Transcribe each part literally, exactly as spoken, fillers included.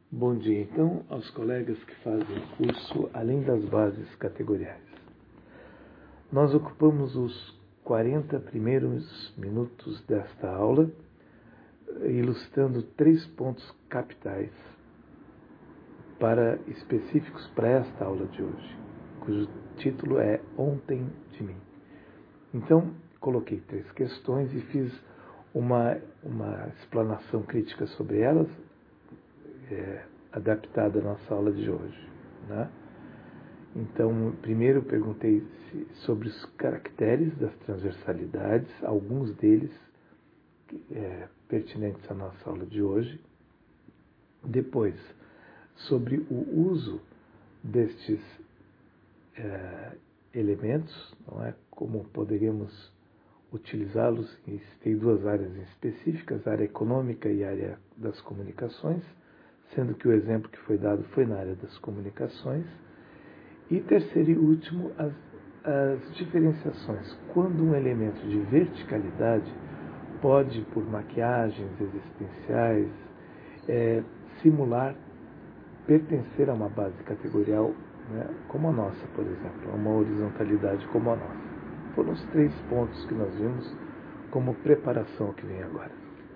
Bom dia, então, aos colegas que fazem o curso Além das Bases Categoriais. Nós ocupamos os quarenta primeiros minutos desta aula, ilustrando três pontos capitais para, específicos para esta aula de hoje, cujo título é Ontem de mim. Então, coloquei três questões e fiz uma, uma explanação crítica sobre elas, é, adaptada à nossa aula de hoje, né? Então, primeiro eu perguntei se, sobre os caracteres das transversalidades, alguns deles é, pertinentes à nossa aula de hoje. Depois, sobre o uso destes é, elementos, não é? Como poderíamos utilizá-los. Tem duas áreas específicas, a área econômica e a área das comunicações, sendo que o exemplo que foi dado foi na área das comunicações. E terceiro e último, as, as diferenciações. Quando um elemento de verticalidade pode, por maquiagens existenciais, é, simular pertencer a uma base categorial, né, como a nossa, por exemplo, a uma horizontalidade como a nossa. Foram os três pontos que nós vimos como preparação ao que vem agora.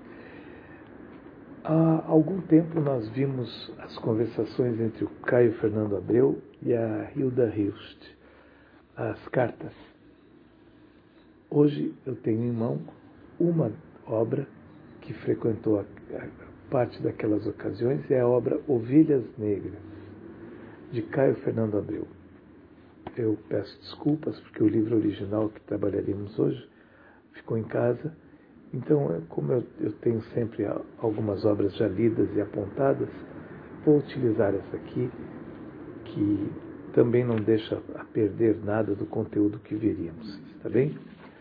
Há algum tempo nós vimos as conversações entre o Caio Fernando Abreu e a Hilda Hilst, as cartas. Hoje eu tenho em mão uma obra que frequentou a, a parte daquelas ocasiões, é a obra Ovelhas Negras, de Caio Fernando Abreu. Eu peço desculpas porque o livro original que trabalharíamos hoje ficou em casa. Então, como eu, eu tenho sempre algumas obras já lidas e apontadas, vou utilizar essa aqui, que também não deixa a perder nada do conteúdo que veríamos. Está bem?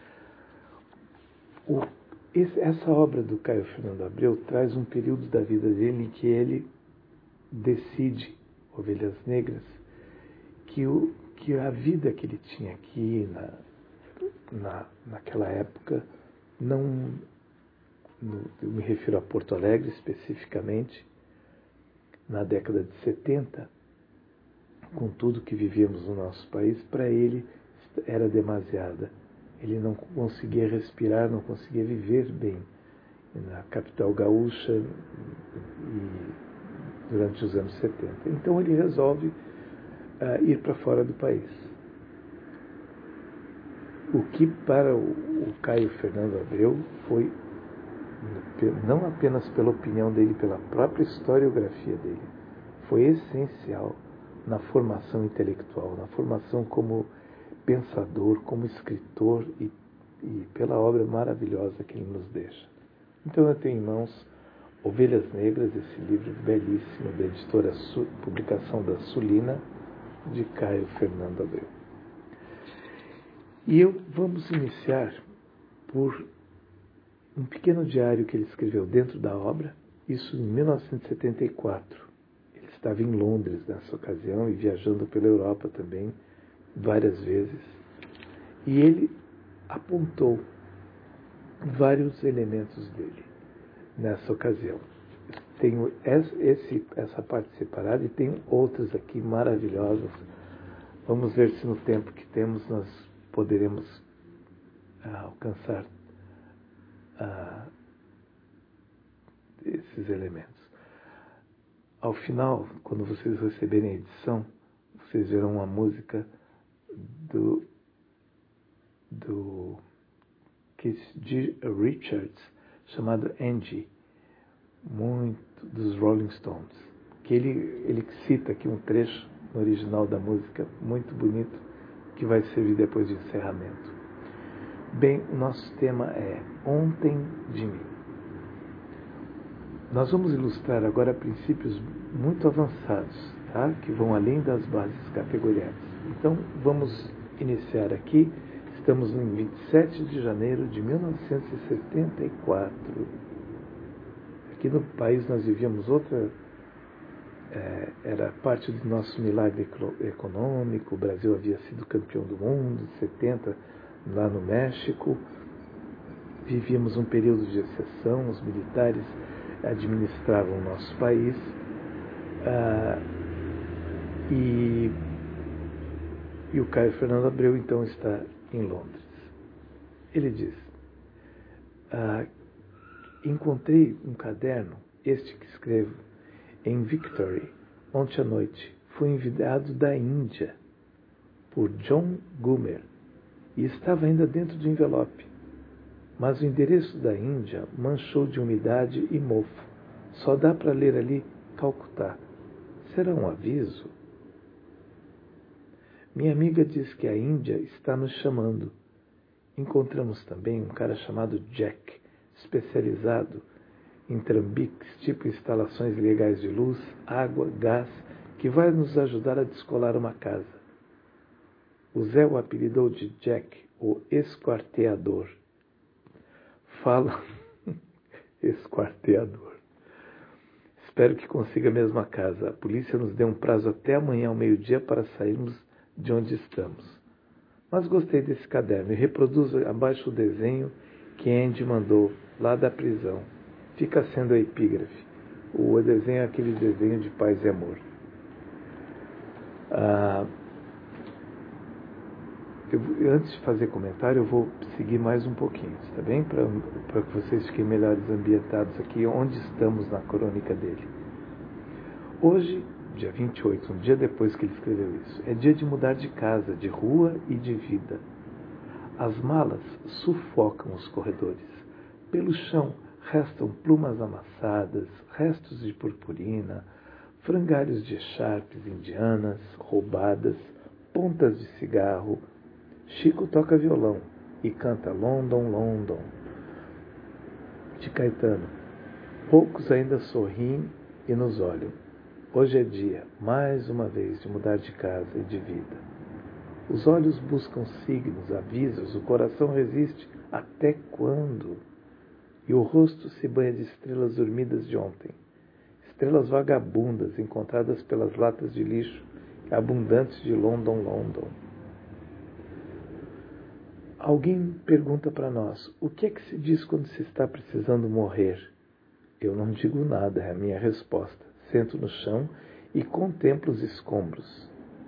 O, esse, essa obra do Caio Fernando Abreu traz um período da vida dele em que ele decide, Ovelhas Negras, que, o, que a vida que ele tinha aqui na, na, naquela época, não, no, eu me refiro a Porto Alegre especificamente, na década de setenta, com tudo que vivíamos no nosso país, para ele era demasiada. Ele não conseguia respirar, não conseguia viver bem na capital gaúcha e durante os anos setenta. Então ele resolve uh, ir para fora do país. O que para o, o Caio Fernando Abreu foi, não apenas pela opinião dele, pela própria historiografia dele, foi essencial na formação intelectual, na formação como pensador, como escritor e, e pela obra maravilhosa que ele nos deixa. Então eu tenho em mãos Ovelhas Negras, esse livro belíssimo da editora, publicação da Sulina, de Caio Fernando Abreu. E eu vamos iniciar por um pequeno diário que ele escreveu dentro da obra, isso em mil novecentos e setenta e quatro. Ele estava em Londres nessa ocasião e viajando pela Europa também, várias vezes. E ele apontou vários elementos dele nessa ocasião. Tenho esse, essa parte separada e tenho outras aqui maravilhosas. Vamos ver se no tempo que temos nós poderemos ah, alcançar ah, esses elementos. Ao final, quando vocês receberem a edição, vocês verão uma música do, do Keith Richards, chamado Angie, muito dos Rolling Stones, que ele, ele cita aqui um trecho no original da música, muito bonito, que vai servir depois de encerramento. Bem, o nosso tema é Ontem de mim. Nós vamos ilustrar agora princípios muito avançados, tá? Que vão além das bases categoriais. Então, vamos iniciar aqui. Estamos em vinte e sete de janeiro de mil novecentos e setenta e quatro. Aqui no país nós vivíamos outra... É, era parte do nosso milagre econômico. O Brasil havia sido campeão do mundo em setenta, lá no México. Vivíamos um período de exceção, os militares administravam o nosso país Ah, e, e o Caio Fernando Abreu, então, está em Londres. Ele diz, ah, encontrei um caderno, este que escrevo, em Victory, ontem à noite. Foi enviado da Índia, por John Gumer, e estava ainda dentro do envelope. Mas o endereço da Índia manchou de umidade e mofo. Só dá para ler ali Calcutá. Será um aviso? Minha amiga diz que a Índia está nos chamando. Encontramos também um cara chamado Jack, especializado em trambiques, tipo instalações legais de luz, água, gás, que vai nos ajudar a descolar uma casa. O Zé o apelidou de Jack, o esquarteador. Fala... esquarteador. Espero que consiga a mesma casa. A polícia nos deu um prazo até amanhã ao meio-dia para sairmos de onde estamos. Mas gostei desse caderno e reproduzo abaixo o desenho que Andy mandou lá da prisão. Fica sendo a epígrafe. O desenho é aquele desenho de paz e amor. Ah, eu, antes de fazer comentário, eu vou seguir mais um pouquinho, está bem? Para que vocês fiquem melhores ambientados aqui, onde estamos na crônica dele. Hoje, dia vinte e oito, um dia depois que ele escreveu isso, é dia de mudar de casa, de rua e de vida. As malas sufocam os corredores. Pelo chão restam plumas amassadas, restos de purpurina, frangalhos de echarpes indianas, roubadas, pontas de cigarro. Chico toca violão e canta London, London, de Caetano. Poucos ainda sorriem e nos olham. Hoje é dia, mais uma vez, de mudar de casa e de vida. Os olhos buscam signos, avisos, o coração resiste. Até quando? E o rosto se banha de estrelas dormidas de ontem. Estrelas vagabundas encontradas pelas latas de lixo abundantes de London, London. Alguém pergunta para nós, o que é que se diz quando se está precisando morrer? Eu não digo nada, é a minha resposta. Sento no chão e contemplo os escombros.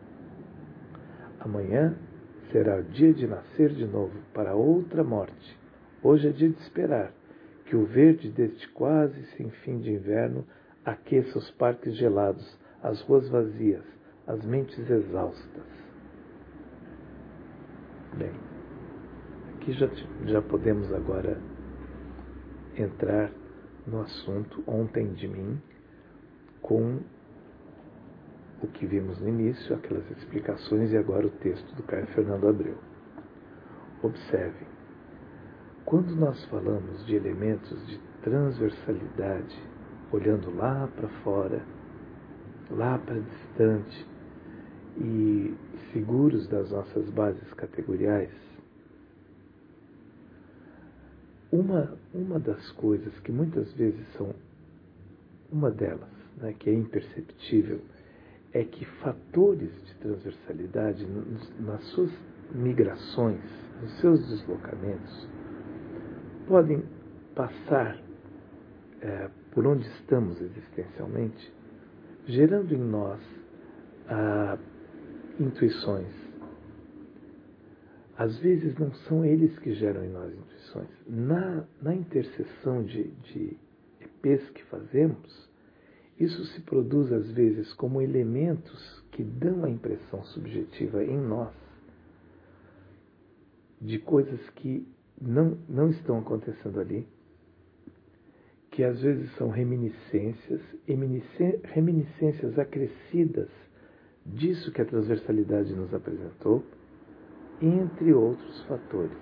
Amanhã será o dia de nascer de novo para outra morte. Hoje é dia de esperar que o verde deste quase sem fim de inverno aqueça os parques gelados, as ruas vazias, as mentes exaustas. Bem, aqui já, já podemos agora entrar no assunto Ontem de Mim, com o que vimos no início, aquelas explicações, e agora o texto do Caio Fernando Abreu. Observem, quando nós falamos de elementos de transversalidade, olhando lá para fora, lá para distante, e seguros das nossas bases categoriais, uma, uma das coisas que muitas vezes são, uma delas, né, que é imperceptível, é que fatores de transversalidade, nas suas migrações, nos seus deslocamentos, podem passar é, por onde estamos existencialmente, gerando em nós ah, intuições. Às vezes não são eles que geram em nós intuições. Na, na interseção de, de E Pês que fazemos, isso se produz às vezes como elementos que dão a impressão subjetiva em nós de coisas que não, não estão acontecendo ali, que às vezes são reminiscências, reminiscências acrescidas disso que a transversalidade nos apresentou, entre outros fatores.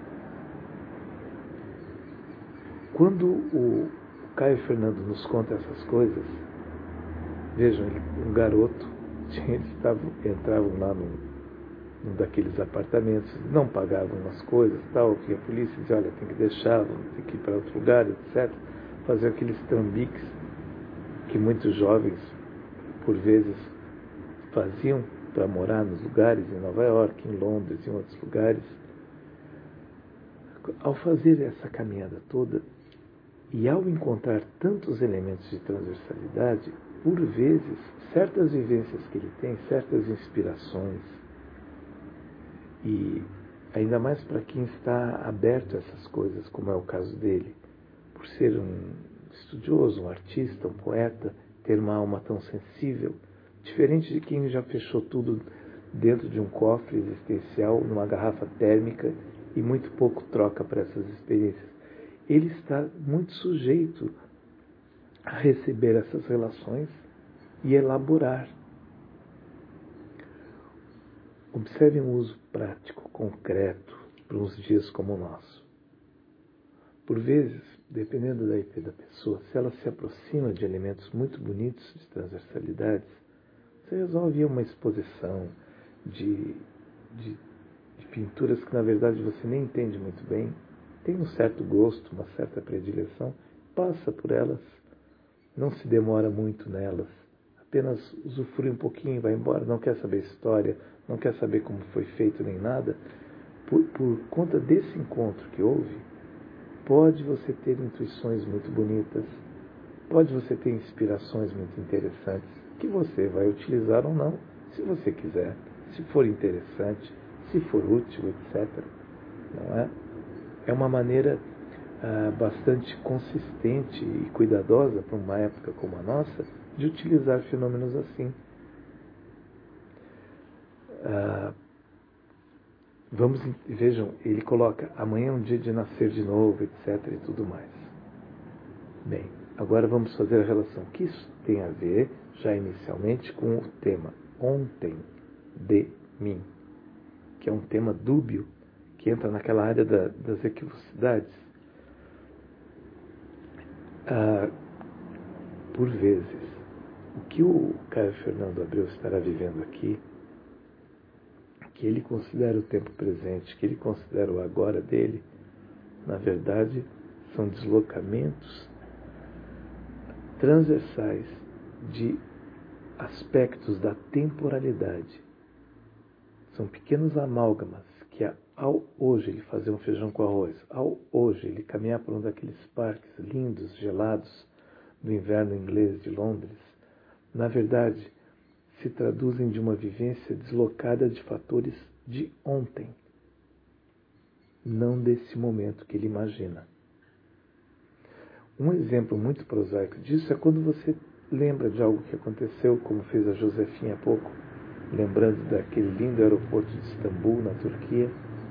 Quando o Caio Fernando nos conta essas coisas, vejam, um garoto, eles estavam, entravam lá num, num daqueles apartamentos, não pagavam as coisas, tal, que a polícia dizia, olha, tem que deixar, vamos ter que ir para outro lugar, etcétera. Fazer aqueles trambiques que muitos jovens, por vezes, faziam para morar nos lugares, em Nova York, em Londres, em outros lugares. Ao fazer essa caminhada toda, E ao encontrar tantos elementos de transversalidade, por vezes, certas vivências que ele tem, certas inspirações, e ainda mais para quem está aberto a essas coisas, como é o caso dele, por ser um estudioso, um artista, um poeta, ter uma alma tão sensível, diferente de quem já fechou tudo dentro de um cofre existencial, numa garrafa térmica, e muito pouco troca para essas experiências. Ele está muito sujeito a receber essas relações e elaborar. Observe um uso prático, concreto, para uns dias como o nosso. Por vezes, dependendo da I P da pessoa, se ela se aproxima de elementos muito bonitos de transversalidades, você resolve ir a uma exposição de, de, de pinturas que, na verdade, você nem entende muito bem, tem um certo gosto, uma certa predileção, passa por elas, não se demora muito nelas, apenas usufrui um pouquinho, vai embora, não quer saber história, não quer saber como foi feito nem nada. Por, por conta desse encontro que houve, pode você ter intuições muito bonitas, pode você ter inspirações muito interessantes, que você vai utilizar ou não, se você quiser, se for interessante, se for útil, etcétera. Não é? É uma maneira ah, bastante consistente e cuidadosa para uma época como a nossa de utilizar fenômenos assim. Ah, vamos, vejam, ele coloca amanhã é um dia de nascer de novo, etcétera e tudo mais. Bem, agora vamos fazer a relação que isso tem a ver, já inicialmente, com o tema ontem de mim, que é um tema dúbio, que entra naquela área da, das equivocidades. Ah, por vezes, o que o Caio Fernando Abreu estará vivendo aqui, que ele considera o tempo presente, que ele considera o agora dele, na verdade, são deslocamentos transversais de aspectos da temporalidade. São pequenos amálgamas que ao hoje ele fazer um feijão com arroz, ao hoje ele caminhar por um daqueles parques lindos, gelados, do inverno inglês de Londres, na verdade, se traduzem de uma vivência deslocada de fatores de ontem, não desse momento que ele imagina. Um exemplo muito prosaico disso é quando você lembra de algo que aconteceu, como fez a Josefinha há pouco, lembrando daquele lindo aeroporto de Istambul, na Turquia,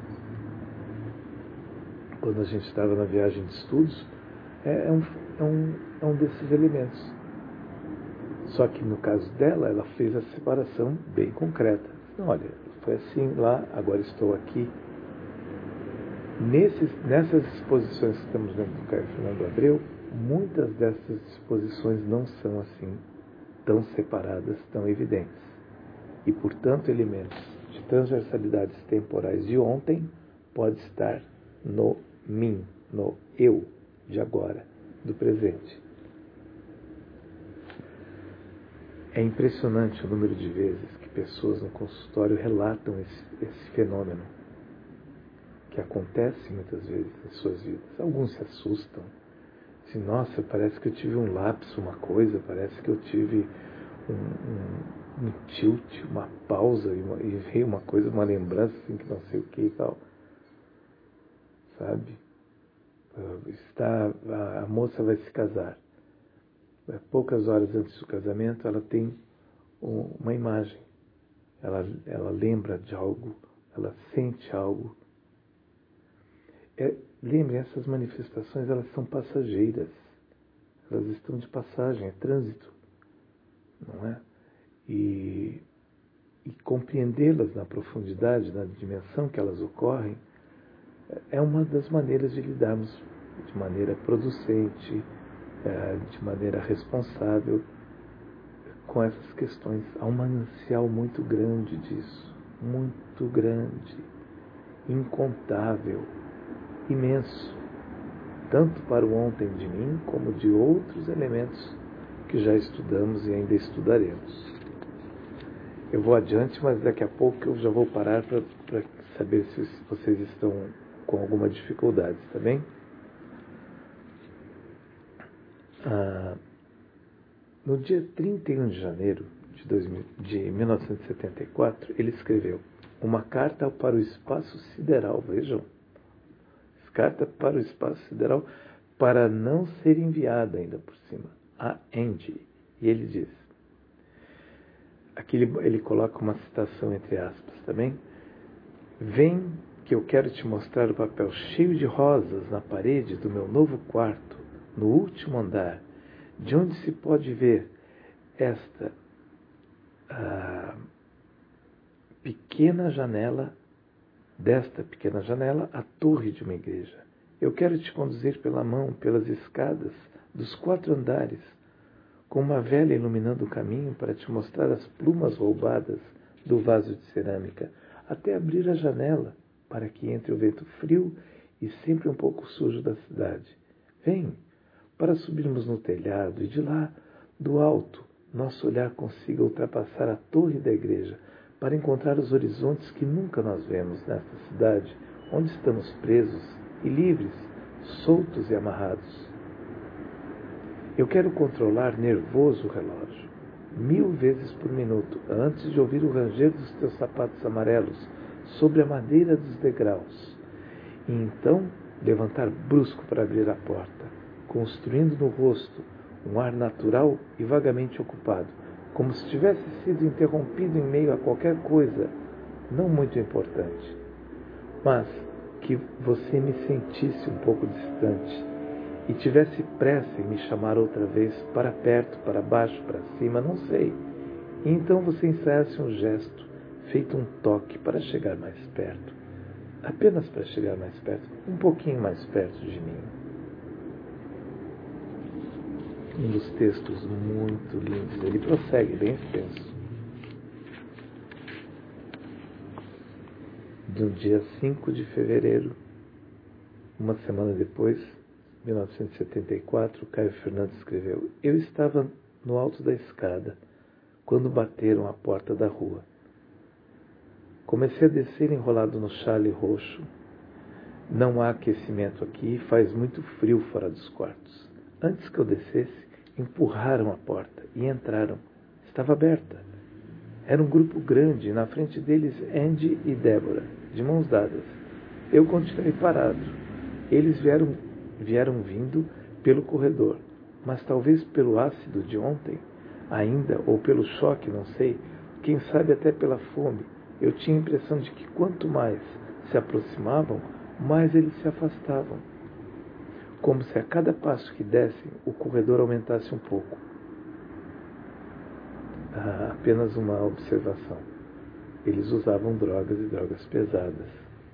quando a gente estava na viagem de estudos, é, é, um, é, um, é um desses elementos. Só que no caso dela, ela fez a separação bem concreta. Então, olha, foi assim lá, agora estou aqui. Nesses, nessas exposições que estamos vendo do Caio Fernando Abreu, muitas dessas exposições não são assim tão separadas, tão evidentes. E, portanto, elementos de transversalidades temporais de ontem pode estar no mim, no eu de agora, do presente. É impressionante o número de vezes que pessoas no consultório relatam esse, esse fenômeno, que acontece muitas vezes em suas vidas. Alguns se assustam. Dizem, nossa, parece que eu tive um lapso, uma coisa, parece que eu tive um, um, um tilt, uma pausa, e, uma, e veio uma coisa, uma lembrança, assim, que não sei o que e tal. Sabe? Está, a, a moça vai se casar. Poucas horas antes do casamento, ela tem uma imagem. Ela, ela lembra de algo, ela sente algo. É, lembrem, essas manifestações, elas são passageiras. Elas estão de passagem, é trânsito. Não é? E, e compreendê-las na profundidade, na dimensão que elas ocorrem, é uma das maneiras de lidarmos de maneira producente, de maneira responsável com essas questões. Há um manancial muito grande disso, muito grande, incontável, imenso, tanto para o ontem de mim, como de outros elementos que já estudamos e ainda estudaremos. Eu vou adiante, mas daqui a pouco eu já vou parar para saber se vocês estão com alguma dificuldade, tá bem? Ah, no dia trinta e um de janeiro de, dois mil, de mil novecentos e setenta e quatro, ele escreveu uma carta para o espaço sideral, vejam, carta para o espaço sideral, para não ser enviada ainda por cima, a Andy. E ele diz, aqui ele, ele coloca uma citação entre aspas também, vem que eu quero te mostrar o papel cheio de rosas na parede do meu novo quarto, no último andar, de onde se pode ver esta ah, pequena janela, desta pequena janela, a torre de uma igreja. Eu quero te conduzir pela mão, pelas escadas dos quatro andares, com uma vela iluminando o caminho para te mostrar as plumas roubadas do vaso de cerâmica, até abrir a janela, para que entre o vento frio e sempre um pouco sujo da cidade. Vem, para subirmos no telhado e de lá, do alto, nosso olhar consiga ultrapassar a torre da igreja, para encontrar os horizontes que nunca nós vemos nesta cidade, onde estamos presos e livres, soltos e amarrados. Eu quero controlar nervoso o relógio, mil vezes por minuto, antes de ouvir o ranger dos teus sapatos amarelos sobre a madeira dos degraus, e então levantar brusco para abrir a porta, construindo no rosto um ar natural e vagamente ocupado, como se tivesse sido interrompido em meio a qualquer coisa não muito importante, mas que você me sentisse um pouco distante e tivesse pressa em me chamar outra vez para perto, para baixo, para cima, não sei. E então você ensaiasse um gesto, feito um toque para chegar mais perto, apenas para chegar mais perto, um pouquinho mais perto de mim. Um dos textos muito lindos. Ele prossegue, bem extenso. No dia cinco de fevereiro, uma semana depois, mil novecentos e setenta e quatro, Caio Fernandes escreveu: eu estava no alto da escada, quando bateram à porta da rua. Comecei a descer enrolado no chale roxo. Não há aquecimento aqui, faz muito frio fora dos quartos. Antes que eu descesse, empurraram a porta e entraram. Estava aberta. Era um grupo grande, na frente deles Andy e Débora, de mãos dadas. Eu continuei parado. Eles vieram, vieram vindo pelo corredor, mas talvez pelo ácido de ontem, ainda, ou pelo choque, não sei, quem sabe até pela fome. Eu tinha a impressão de que quanto mais se aproximavam, mais eles se afastavam. Como se a cada passo que dessem, o corredor aumentasse um pouco. Ah, apenas uma observação. Eles usavam drogas e drogas pesadas.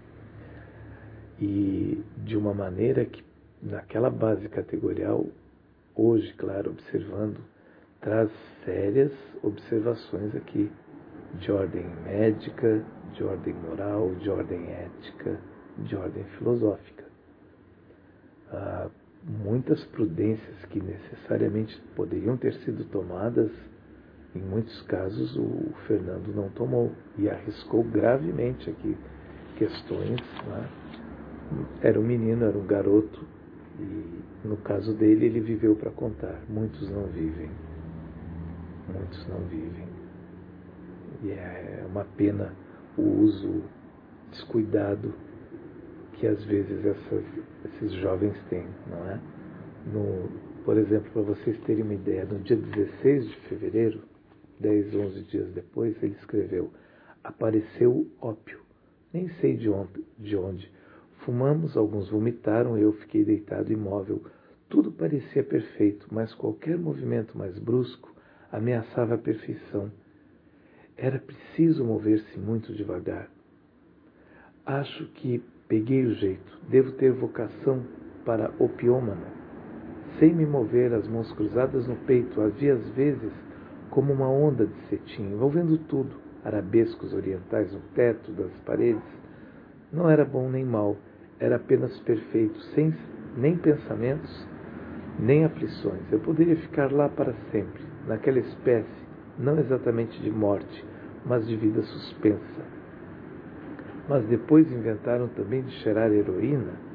E de uma maneira que, naquela base categorial, hoje, claro, observando, traz sérias observações aqui, de ordem médica, de ordem moral, de ordem ética, de ordem filosófica. Há muitas prudências que necessariamente poderiam ter sido tomadas, em muitos casos o Fernando não tomou e arriscou gravemente aqui questões. Né? Era um menino, era um garoto e no caso dele ele viveu para contar. Muitos não vivem, muitos não vivem e é uma pena o uso descuidado que às vezes essas, esses jovens têm, não é? No, por exemplo, para vocês terem uma ideia, no dia dezesseis de fevereiro, dez, onze dias depois, ele escreveu: apareceu ópio, nem sei de onde, de onde. Fumamos, alguns vomitaram, eu fiquei deitado imóvel. Tudo parecia perfeito, mas qualquer movimento mais brusco ameaçava a perfeição. Era preciso mover-se muito devagar. Acho que peguei o jeito. Devo ter vocação para opiômano. Sei me mover, as mãos cruzadas no peito. Havia às vezes como uma onda de cetim, envolvendo tudo. Arabescos orientais no teto, das paredes. Não era bom nem mal. Era apenas perfeito, sem nem pensamentos, nem aflições. Eu poderia ficar lá para sempre, naquela espécie, não exatamente de morte, mas de vida suspensa. Mas depois inventaram também de cheirar heroína.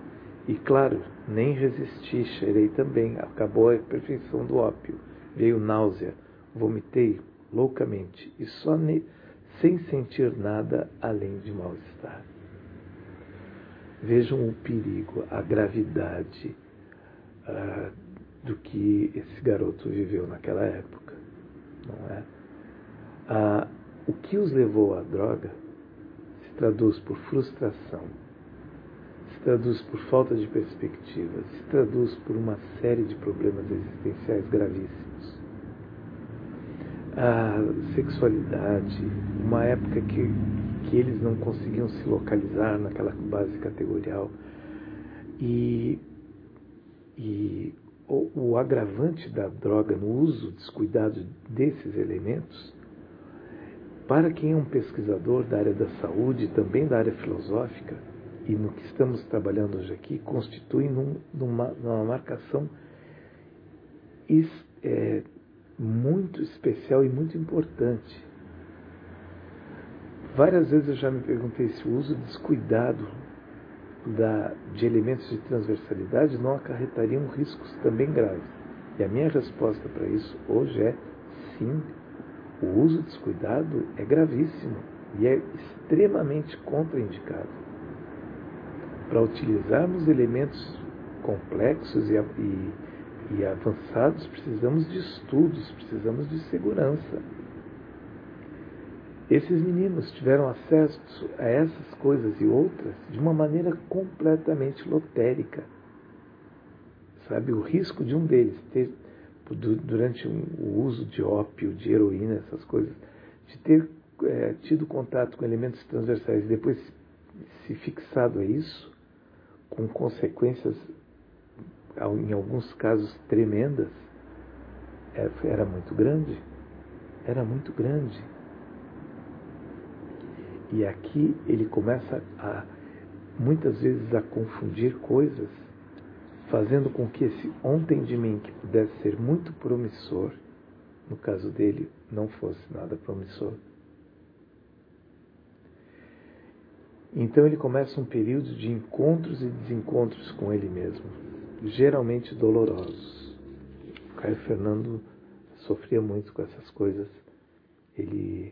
E claro, nem resisti, cheirei também. Acabou a perfeição do ópio. Veio náusea, vomitei loucamente e só ne... sem sentir nada além de mal-estar. Vejam o perigo, a gravidade ah, do que esse garoto viveu naquela época, não é? Ah, o que os levou à droga se traduz por frustração, se traduz por falta de perspectiva, se traduz por uma série de problemas existenciais gravíssimos. A sexualidade, uma época que, que eles não conseguiam se localizar naquela base categorial, e, e o, o agravante da droga no uso descuidado desses elementos, para quem é um pesquisador da área da saúde e também da área filosófica, e no que estamos trabalhando hoje aqui, constitui num, numa, numa marcação is, é, muito especial e muito importante. Várias vezes eu já me perguntei se o uso descuidado da, de elementos de transversalidade não acarretariam riscos também graves. E a minha resposta para isso hoje é sim. O uso descuidado é gravíssimo e é extremamente contraindicado. Para utilizarmos elementos complexos e, e, e avançados, precisamos de estudos, precisamos de segurança. Esses meninos tiveram acesso a essas coisas e outras de uma maneira completamente lotérica. Sabe, o risco de um deles ter, durante o uso de ópio, de heroína, essas coisas, de ter é, tido contato com elementos transversais e depois se fixado a isso, com consequências, em alguns casos, tremendas, era muito grande. Era muito grande. E aqui ele começa a, muitas vezes, a confundir coisas, fazendo com que esse ontem de mim, que pudesse ser muito promissor, no caso dele, não fosse nada promissor. Então ele começa um período de encontros e desencontros com ele mesmo, geralmente dolorosos. O Caio Fernando sofria muito com essas coisas. Ele,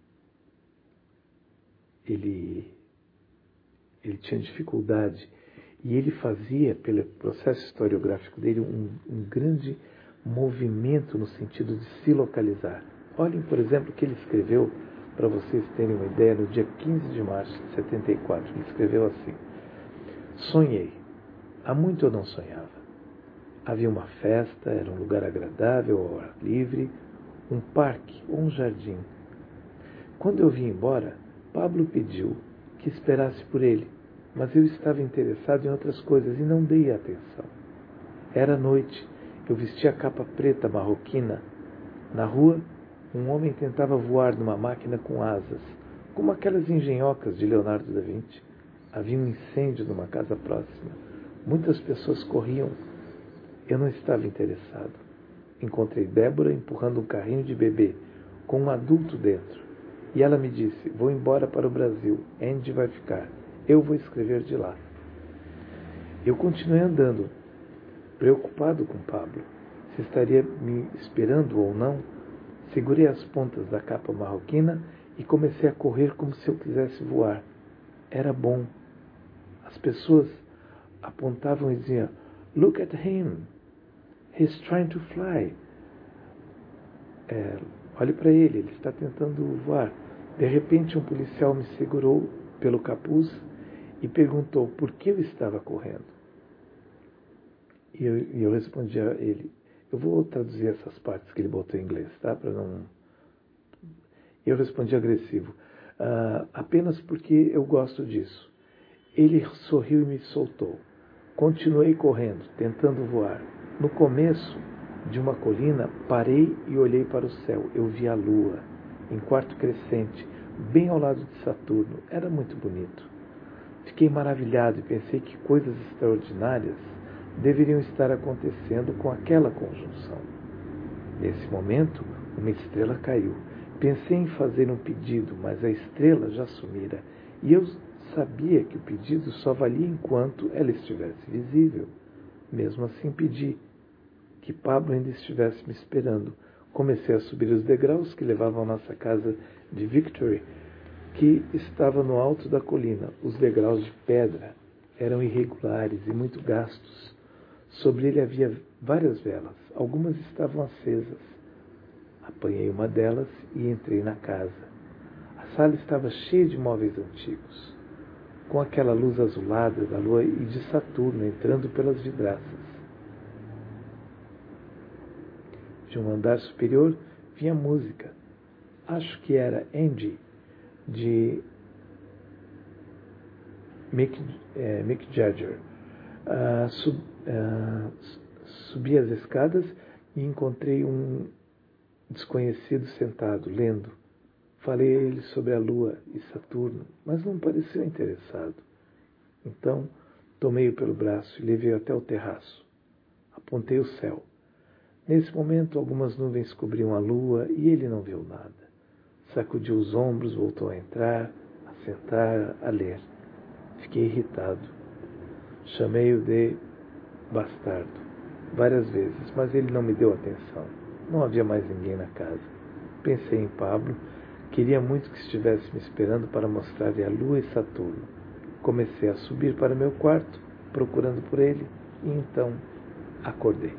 ele, ele tinha dificuldade. E ele fazia, pelo processo historiográfico dele, um, um grande movimento no sentido de se localizar. Olhem, por exemplo, o que ele escreveu, para vocês terem uma ideia, no dia quinze de março de setenta e quatro. Ele escreveu assim: sonhei. Há muito eu não sonhava. Havia uma festa, era um lugar agradável, ao ar livre, um parque ou um jardim. Quando eu vim embora, Pablo pediu que esperasse por ele. Mas eu estava interessado em outras coisas e não dei atenção. Era noite, eu vestia a capa preta marroquina. Na rua, um homem tentava voar numa máquina com asas, como aquelas engenhocas de Leonardo da Vinci. Havia um incêndio numa casa próxima. Muitas pessoas corriam. Eu não estava interessado. Encontrei Débora empurrando um carrinho de bebê, com um adulto dentro. E ela me disse: vou embora para o Brasil. Andy vai ficar. Eu vou escrever de lá. Eu continuei andando, preocupado com Pablo, se estaria me esperando ou não. Segurei as pontas da capa marroquina e comecei a correr como se eu quisesse voar. Era bom. As pessoas apontavam e diziam: look at him. He's trying to fly. É, olhe para ele, ele está tentando voar. De repente, um policial me segurou pelo capuz e perguntou por que eu estava correndo. E eu, e eu respondi a ele. Eu vou traduzir essas partes que ele botou em inglês, tá? Para não... Eu respondi agressivo. Ah, apenas porque eu gosto disso. Ele sorriu e me soltou. Continuei correndo, tentando voar. No começo de uma colina, parei e olhei para o céu. Eu vi a lua, em quarto crescente, bem ao lado de Saturno. Era muito bonito. Fiquei maravilhado e pensei que coisas extraordinárias deveriam estar acontecendo com aquela conjunção. Nesse momento, uma estrela caiu. Pensei em fazer um pedido, mas a estrela já sumira. E eu sabia que o pedido só valia enquanto ela estivesse visível. Mesmo assim, pedi que Pablo ainda estivesse me esperando. Comecei a subir os degraus que levavam à nossa casa de Victory, que estava no alto da colina. Os degraus de pedra eram irregulares e muito gastos. Sobre ele havia várias velas. Algumas estavam acesas. Apanhei uma delas e entrei na casa. A sala estava cheia de móveis antigos, com aquela luz azulada da lua e de Saturno entrando pelas vidraças. De um andar superior vinha música. Acho que era Angie, de Mick, é, Mick Jagger. Uh, sub, uh, subi as escadas e encontrei um desconhecido sentado, lendo. Falei a ele sobre a lua e Saturno, mas não pareceu interessado. Então, tomei-o pelo braço e levei-o até o terraço. Apontei o céu. Nesse momento, algumas nuvens cobriam a lua e ele não viu nada. Sacudiu os ombros, voltou a entrar, a sentar, a ler. Fiquei irritado. Chamei-o de bastardo várias vezes, mas ele não me deu atenção. Não havia mais ninguém na casa. Pensei em Pablo. Queria muito que estivesse me esperando para mostrar-lhe a lua e Saturno. Comecei a subir para meu quarto, procurando por ele, e então acordei.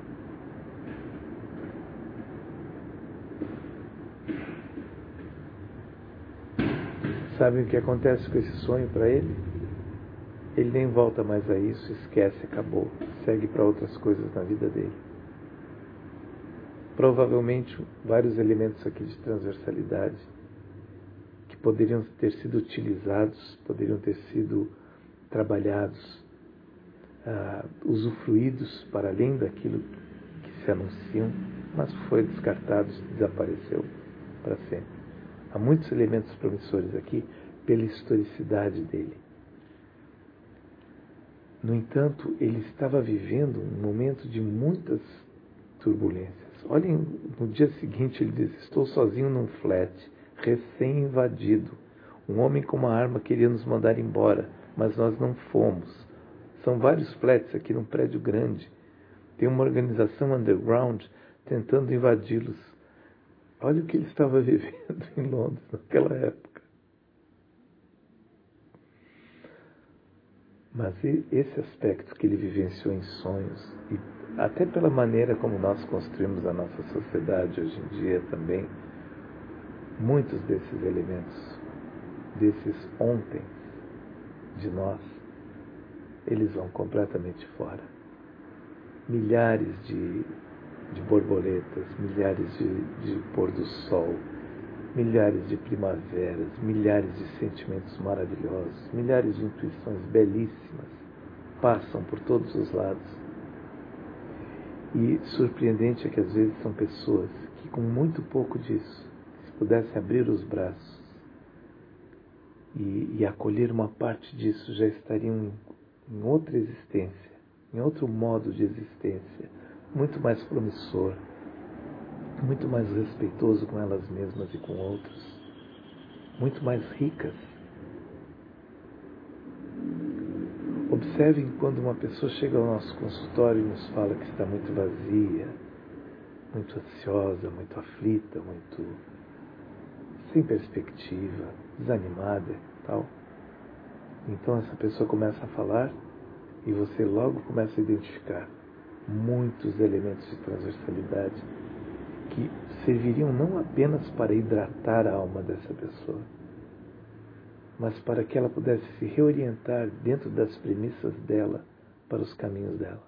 Sabem o que acontece com esse sonho para ele? Ele nem volta mais a isso, esquece, acabou, segue para outras coisas na vida dele. Provavelmente vários elementos aqui de transversalidade que poderiam ter sido utilizados, poderiam ter sido trabalhados, uh, usufruídos para além daquilo que se anunciam, mas foi descartado, desapareceu para sempre. Há muitos elementos promissores aqui pela historicidade dele. No entanto, ele estava vivendo um momento de muitas turbulências. Olhem, no dia seguinte ele diz: estou sozinho num flat, recém-invadido. Um homem com uma arma queria nos mandar embora, mas nós não fomos. São vários flats aqui num prédio grande. Tem uma organização underground tentando invadi-los. Olha o que ele estava vivendo em Londres naquela época. Mas esse aspecto que ele vivenciou em sonhos, e até pela maneira como nós construímos a nossa sociedade hoje em dia também, muitos desses elementos, desses ontem de nós, eles vão completamente fora. Milhares de, de borboletas, milhares de, de pôr do sol, milhares de primaveras, milhares de sentimentos maravilhosos, milhares de intuições belíssimas passam por todos os lados. E surpreendente é que às vezes são pessoas que com muito pouco disso, se pudessem abrir os braços e, e acolher uma parte disso, já estariam em, em outra existência, em outro modo de existência, muito mais promissor, muito mais respeitoso com elas mesmas e com outros, muito mais ricas. Observem quando uma pessoa chega ao nosso consultório e nos fala que está muito vazia, muito ansiosa, muito aflita, muito sem perspectiva, desanimada e tal. Então essa pessoa começa a falar e você logo começa a identificar muitos elementos de transversalidade que serviriam não apenas para hidratar a alma dessa pessoa, mas para que ela pudesse se reorientar dentro das premissas dela para os caminhos dela.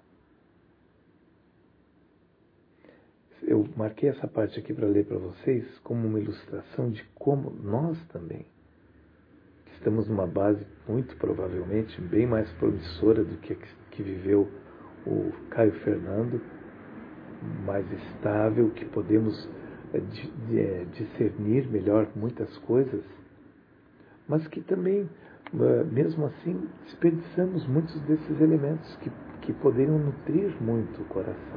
Eu marquei essa parte aqui para ler para vocês como uma ilustração de como nós também, que estamos numa base muito provavelmente bem mais promissora do que a que viveu o Caio Fernando, mais estável, que podemos é, de, de, é, discernir melhor muitas coisas, mas que também, mesmo assim, desperdiçamos muitos desses elementos que, que poderiam nutrir muito o coração,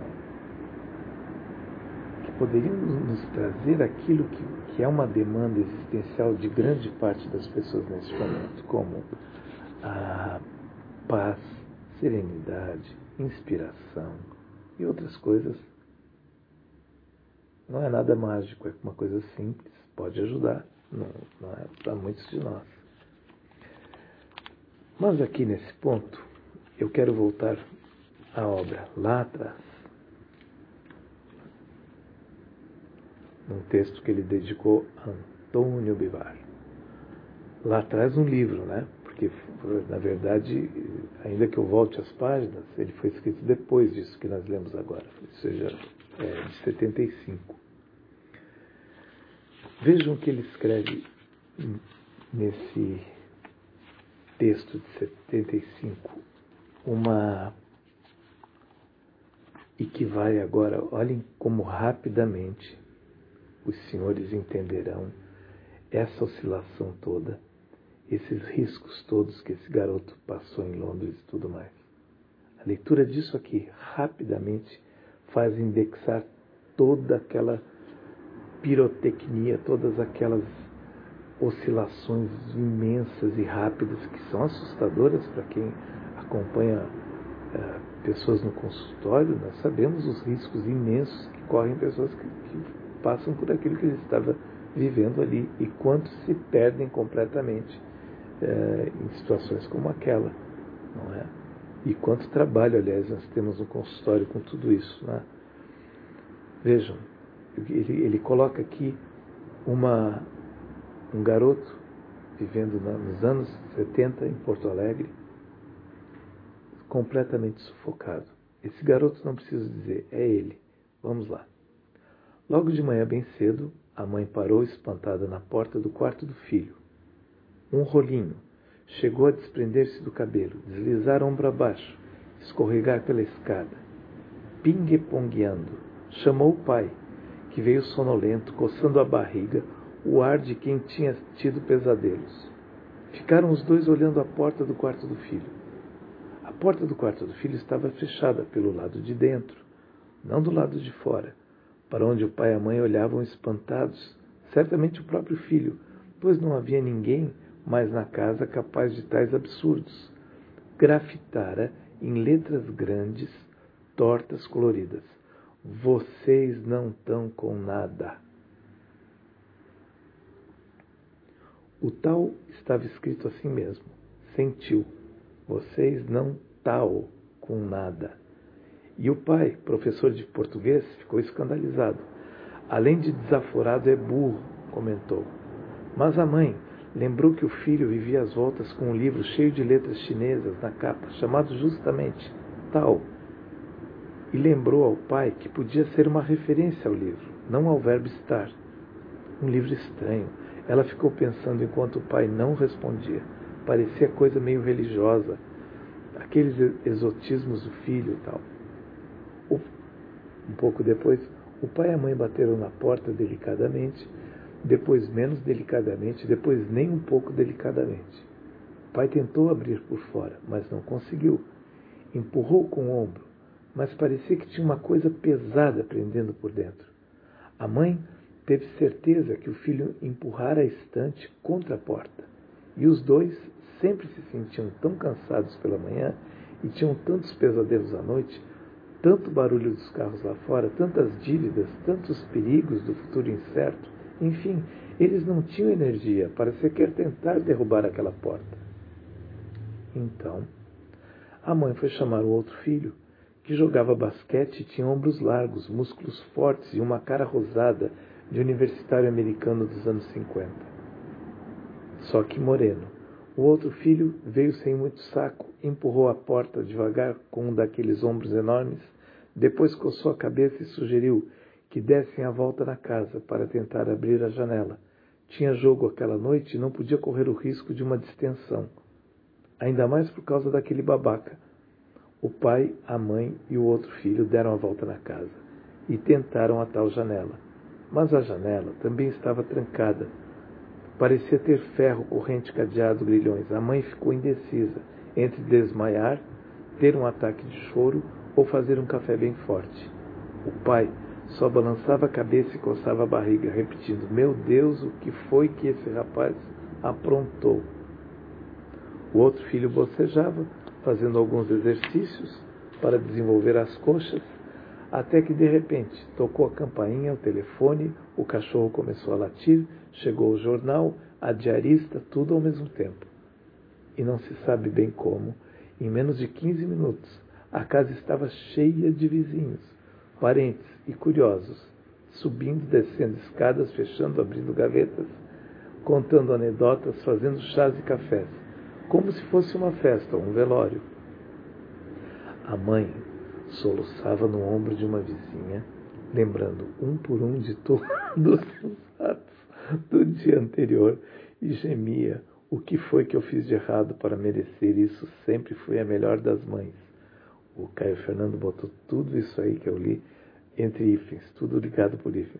que poderiam nos trazer aquilo que, que é uma demanda existencial de grande parte das pessoas neste momento, como a paz, serenidade, inspiração e outras coisas. Não é nada mágico, é uma coisa simples, pode ajudar, não, não é para muitos de nós. Mas aqui nesse ponto, eu quero voltar à obra lá atrás, num texto que ele dedicou a Antônio Bivar. Lá atrás um livro, né? Porque, na verdade, ainda que eu volte às páginas, ele foi escrito depois disso que nós lemos agora, ou seja, é, de setenta e cinco. Vejam o que ele escreve nesse texto de setenta e cinco, uma... e que vai agora, olhem como rapidamente os senhores entenderão essa oscilação toda, esses riscos todos que esse garoto passou em Londres e tudo mais. A leitura disso aqui, rapidamente, faz indexar toda aquela pirotecnia, todas aquelas oscilações imensas e rápidas que são assustadoras para quem acompanha uh, pessoas no consultório. Nós sabemos os riscos imensos que correm pessoas que, que passam por aquilo que ele estava vivendo ali e quantos se perdem completamente uh, em situações como aquela, não é? E quanto trabalho, aliás, nós temos no consultório com tudo isso, não é? Vejam, ele, ele coloca aqui uma, um garoto vivendo nos anos setenta em Porto Alegre, completamente sufocado. Esse garoto, não preciso dizer, é ele. Vamos lá. Logo de manhã, bem cedo, a mãe parou espantada na porta do quarto do filho. Um rolinho chegou a desprender-se do cabelo, deslizar ombro abaixo, escorregar pela escada. Pingue-pongueando, chamou o pai, que veio sonolento, coçando a barriga, o ar de quem tinha tido pesadelos. Ficaram os dois olhando a porta do quarto do filho. A porta do quarto do filho estava fechada pelo lado de dentro, não do lado de fora, para onde o pai e a mãe olhavam espantados, certamente o próprio filho, pois não havia ninguém mais na casa capaz de tais absurdos. Grafitara em letras grandes, tortas, coloridas: vocês não estão com nada. O tal estava escrito assim mesmo, sentiu: vocês não tal com nada. E o pai, professor de português, ficou escandalizado. Além de desaforado, é burro, comentou. Mas a mãe lembrou que o filho vivia às voltas com um livro cheio de letras chinesas na capa, chamado justamente Tao. E lembrou ao pai que podia ser uma referência ao livro, não ao verbo estar. Um livro estranho. Ela ficou pensando enquanto o pai não respondia. Parecia coisa meio religiosa, aqueles exotismos do filho e tal. Um pouco depois, o pai e a mãe bateram na porta delicadamente, depois menos delicadamente, depois nem um pouco delicadamente. O pai tentou abrir por fora, mas não conseguiu. Empurrou com o ombro, mas parecia que tinha uma coisa pesada prendendo por dentro. A mãe teve certeza que o filho empurrara a estante contra a porta. E os dois sempre se sentiam tão cansados pela manhã e tinham tantos pesadelos à noite, tanto barulho dos carros lá fora, tantas dívidas, tantos perigos do futuro incerto. Enfim, eles não tinham energia para sequer tentar derrubar aquela porta. Então, a mãe foi chamar o outro filho, que jogava basquete e tinha ombros largos, músculos fortes e uma cara rosada de universitário americano dos anos cinquenta. Só que moreno. O outro filho veio sem muito saco, empurrou a porta devagar com um daqueles ombros enormes, depois coçou a cabeça e sugeriu que dessem a volta na casa para tentar abrir a janela. Tinha jogo aquela noite e não podia correr o risco de uma distensão. Ainda mais por causa daquele babaca. O pai, a mãe e o outro filho deram a volta na casa e tentaram a tal janela. Mas a janela também estava trancada. Parecia ter ferro, corrente, cadeado, grilhões. A mãe ficou indecisa entre desmaiar, ter um ataque de choro ou fazer um café bem forte. O pai só balançava a cabeça e coçava a barriga, repetindo: meu Deus, o que foi que esse rapaz aprontou? O outro filho bocejava, fazendo alguns exercícios para desenvolver as coxas, até que de repente tocou a campainha, o telefone, o cachorro começou a latir, chegou o jornal, a diarista, tudo ao mesmo tempo. E não se sabe bem como, em menos de quinze minutos, a casa estava cheia de vizinhos, parentes e curiosos, subindo, descendo escadas, fechando, abrindo gavetas, contando anedotas, fazendo chás e cafés, como se fosse uma festa ou um velório. A mãe soluçava no ombro de uma vizinha, lembrando um por um de todos os atos do dia anterior, e gemia: o que foi que eu fiz de errado para merecer isso? Sempre fui a melhor das mães. O Caio Fernando botou tudo isso aí que eu li entre hífens, tudo ligado por hífens.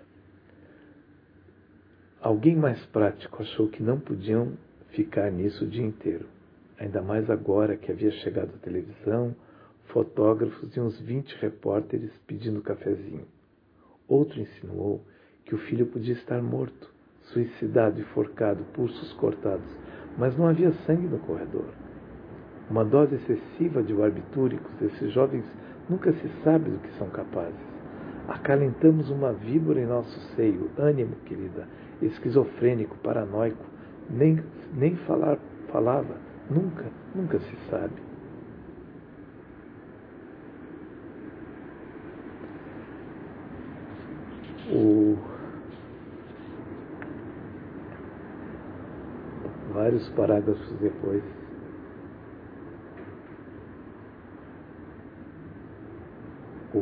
Alguém mais prático achou que não podiam ficar nisso o dia inteiro, ainda mais agora que havia chegado a televisão, fotógrafos e uns vinte repórteres pedindo cafezinho. Outro insinuou que o filho podia estar morto, suicidado, enforcado, pulsos cortados, mas não havia sangue no corredor. Uma dose excessiva de barbitúricos, esses jovens nunca se sabe do que são capazes. Acalentamos uma víbora em nosso seio. Ânimo, querida, esquizofrênico, paranoico, nem, nem falar falava, nunca, nunca se sabe. O... Vários parágrafos depois, o,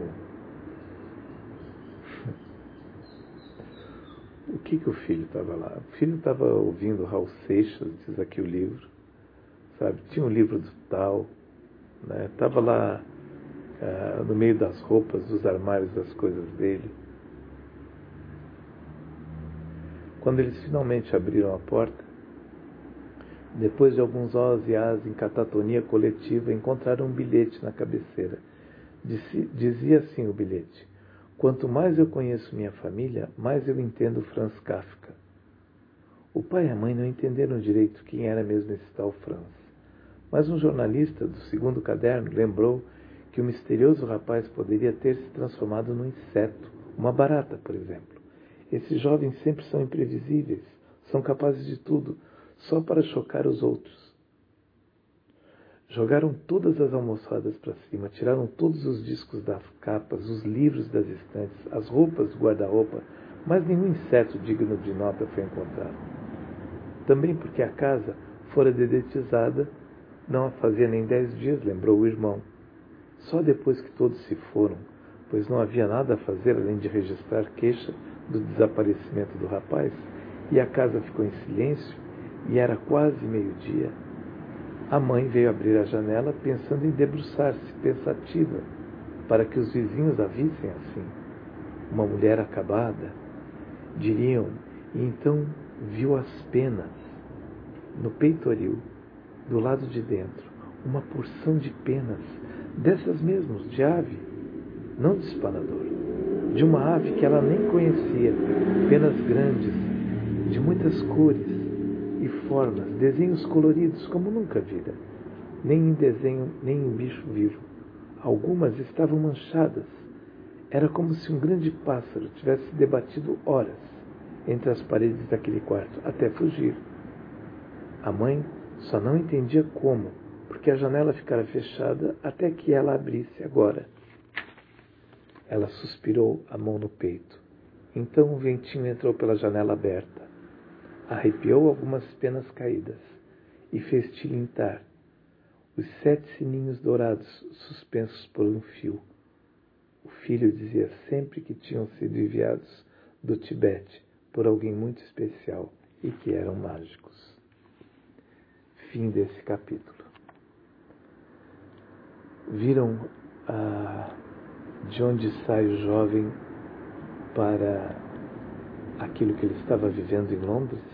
o que que o filho estava lá? O filho estava ouvindo Raul Seixas, diz aqui o livro, sabe? Tinha um livro do tal, né? Estava lá ah, no meio das roupas, dos armários das coisas dele. Quando eles finalmente abriram a porta, depois de alguns ós e ás em catatonia coletiva, encontraram um bilhete na cabeceira. Dizia assim o bilhete: quanto mais eu conheço minha família, mais eu entendo Franz Kafka. O pai e a mãe não entenderam direito quem era mesmo esse tal Franz. Mas um jornalista do segundo caderno lembrou que o misterioso rapaz poderia ter se transformado num inseto, uma barata, por exemplo. Esses jovens sempre são imprevisíveis, são capazes de tudo, só para chocar os outros. Jogaram todas as almofadas para cima, tiraram todos os discos das capas, os livros das estantes, as roupas do guarda-roupa, mas nenhum inseto digno de nota foi encontrado. Também porque a casa fora dedetizada não a fazia nem dez dias, lembrou o irmão. Só depois que todos se foram, pois não havia nada a fazer além de registrar queixa do desaparecimento do rapaz, e a casa ficou em silêncio, e era quase meio-dia, a mãe veio abrir a janela pensando em debruçar-se, pensativa, para que os vizinhos a vissem assim. Uma mulher acabada, diriam, e então viu as penas no peitoril, do lado de dentro, uma porção de penas, dessas mesmas, de ave, não de espanador, de uma ave que ela nem conhecia, penas grandes, de muitas cores e formas, desenhos coloridos como nunca vira, nem em desenho, nem em bicho vivo. Algumas estavam manchadas. Era como se um grande pássaro tivesse debatido horas entre as paredes daquele quarto, até fugir. A mãe só não entendia como, porque a janela ficara fechada até que ela abrisse agora. Ela suspirou, a mão no peito. Então um ventinho entrou pela janela aberta, arrepiou algumas penas caídas e fez tilintar os sete sininhos dourados suspensos por um fio. O filho dizia sempre que tinham sido enviados do Tibete por alguém muito especial e que eram mágicos. Fim desse capítulo. Viram ah, de onde sai o jovem para aquilo que ele estava vivendo em Londres?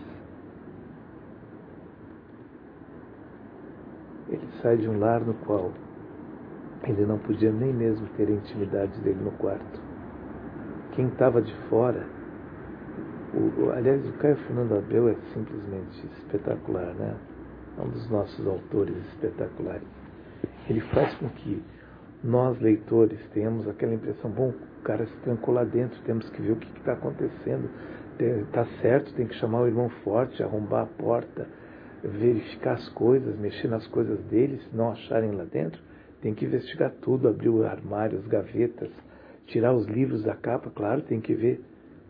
Ele sai de um lar no qual ele não podia nem mesmo ter a intimidade dele no quarto. Quem estava de fora, o, o, aliás, o Caio Fernando Abreu é simplesmente espetacular, né? é um dos nossos autores espetaculares. Ele faz com que nós, leitores, tenhamos aquela impressão, bom, o cara se trancou lá dentro, temos que ver o que está acontecendo. Está certo, tem que chamar o irmão forte, arrombar a porta, verificar as coisas, mexer nas coisas deles, se não acharem lá dentro, tem que investigar tudo, abrir o armário, as gavetas, tirar os livros da capa, claro, tem que ver.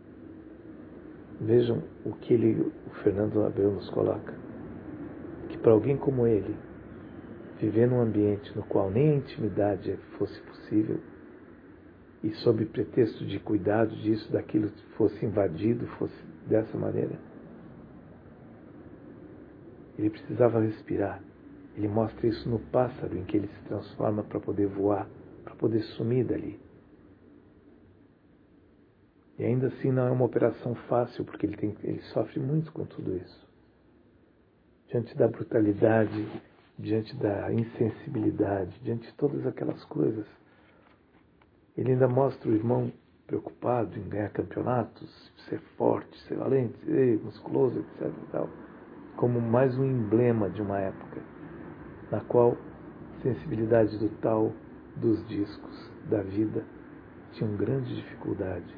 Vejam o que ele, o Fernando Abreu nos coloca. Que para alguém como ele, viver num ambiente no qual nem a intimidade fosse possível, e sob pretexto de cuidado disso, daquilo fosse invadido, fosse dessa maneira, ele precisava respirar. Ele mostra isso no pássaro em que ele se transforma para poder voar, para poder sumir dali. E ainda assim não é uma operação fácil, porque ele, tem, ele sofre muito com tudo isso. Diante da brutalidade, diante da insensibilidade, diante de todas aquelas coisas. Ele ainda mostra o irmão preocupado em ganhar campeonatos, ser forte, ser valente, ser musculoso, etc e tal, como mais um emblema de uma época na qual a sensibilidade do tal, dos discos, da vida, tinham grande dificuldade.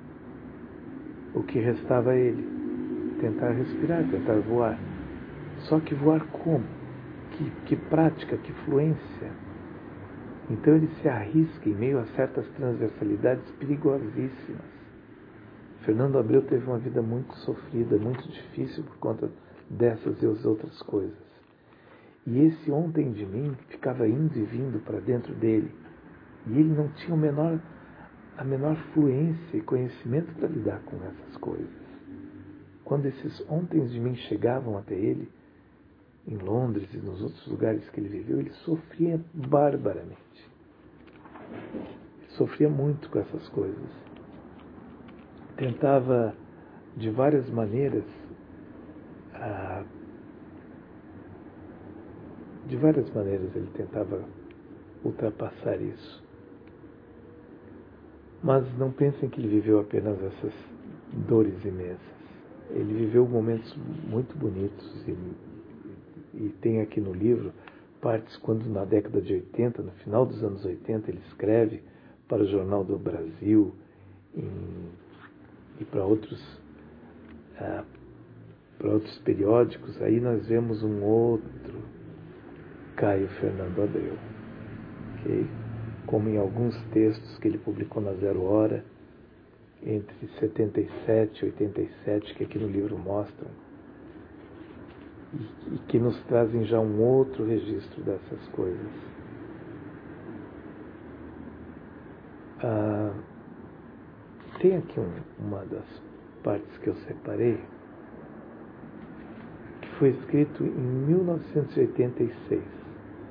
O que restava a ele? Tentar respirar, tentar voar. Só que voar como? Que, que prática, que fluência. Então ele se arrisca em meio a certas transversalidades perigosíssimas. Fernando Abreu teve uma vida muito sofrida, muito difícil por conta dessas e as outras coisas. E esse ontem de mim ficava indo e vindo para dentro dele. E ele não tinha o menor, a menor fluência e conhecimento para lidar com essas coisas. Quando esses ontens de mim chegavam até ele, em Londres e nos outros lugares que ele viveu, ele sofria barbaramente. Ele sofria muito com essas coisas. Tentava, de várias maneiras, ah, de várias maneiras ele tentava ultrapassar isso. Mas não pensem que ele viveu apenas essas dores imensas. Ele viveu momentos muito bonitos e, e tem aqui no livro partes quando na década de oitenta, no final dos anos oitenta, ele escreve para o Jornal do Brasil em, e para outros, ah, para outros periódicos. Aí nós vemos um outro Caio Fernando Abreu, okay? Como em alguns textos que ele publicou na Zero Hora, entre setenta e sete e oitenta e sete, que aqui no livro mostram, e, e que nos trazem já um outro registro dessas coisas. Ah, tem aqui um, uma das partes que eu separei, que foi escrito em mil novecentos e oitenta e seis.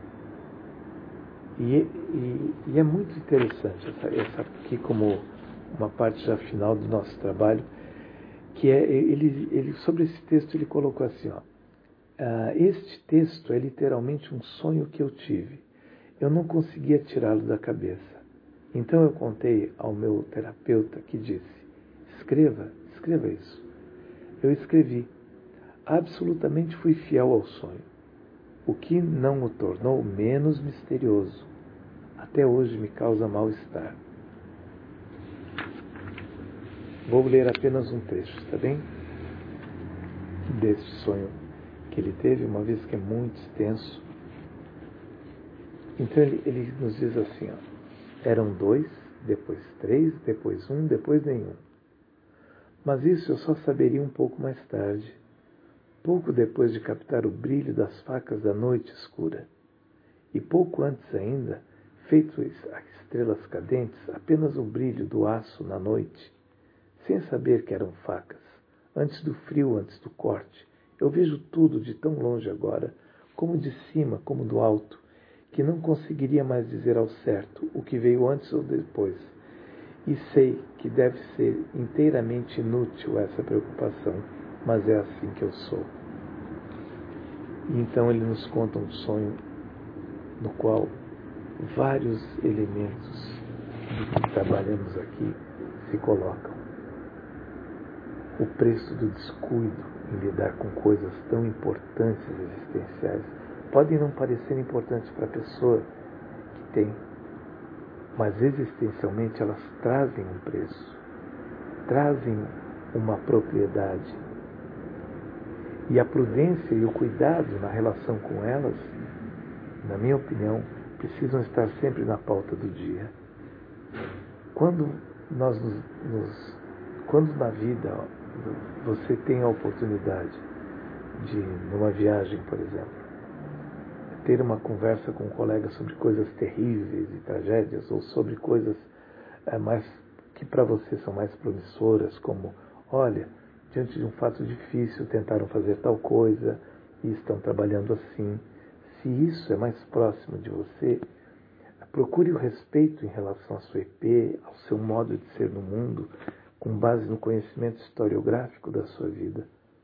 E, e, e é muito interessante essa, essa aqui como uma parte já final do nosso trabalho, que é ele, ele sobre esse texto ele colocou assim, ó, ah, este texto é literalmente um sonho que eu tive. Eu não conseguia tirá-lo da cabeça. Então eu contei ao meu terapeuta, que disse: escreva, escreva isso. Eu escrevi. Absolutamente fui fiel ao sonho, o que não o tornou menos misterioso. Até hoje me causa mal-estar. Vou ler apenas um trecho, está bem? Deste sonho que ele teve, uma vez que é muito extenso. Então ele, ele nos diz assim, ó, eram dois, depois três, depois um, depois nenhum. Mas isso eu só saberia um pouco mais tarde, pouco depois de captar o brilho das facas da noite escura. E pouco antes ainda, feito a estrelas cadentes, apenas o brilho do aço na noite, sem saber que eram facas, antes do frio, antes do corte. Eu vejo tudo de tão longe agora, como de cima, como do alto, que não conseguiria mais dizer ao certo o que veio antes ou depois. E sei que deve ser inteiramente inútil essa preocupação, mas é assim que eu sou. E então ele nos conta um sonho no qual vários elementos do que trabalhamos aqui se colocam. o preço do descuido em lidar com coisas tão importantes existenciais. Podem não parecer importantes para a pessoa que tem, mas existencialmente elas trazem um preço, trazem uma propriedade. E a prudência e o cuidado na relação com elas, na minha opinião, precisam estar sempre na pauta do dia. Quando nós nos, nos, quando na vida você tem a oportunidade de, numa viagem, por exemplo, ter uma conversa com um colega sobre coisas terríveis e tragédias, ou sobre coisas é, mais que para você são mais promissoras, como, olha, diante de um fato difícil, tentaram fazer tal coisa e estão trabalhando assim. Se isso é mais próximo de você, procure o respeito em relação à sua I P, ao seu modo de ser no mundo, com base no conhecimento historiográfico da sua vida.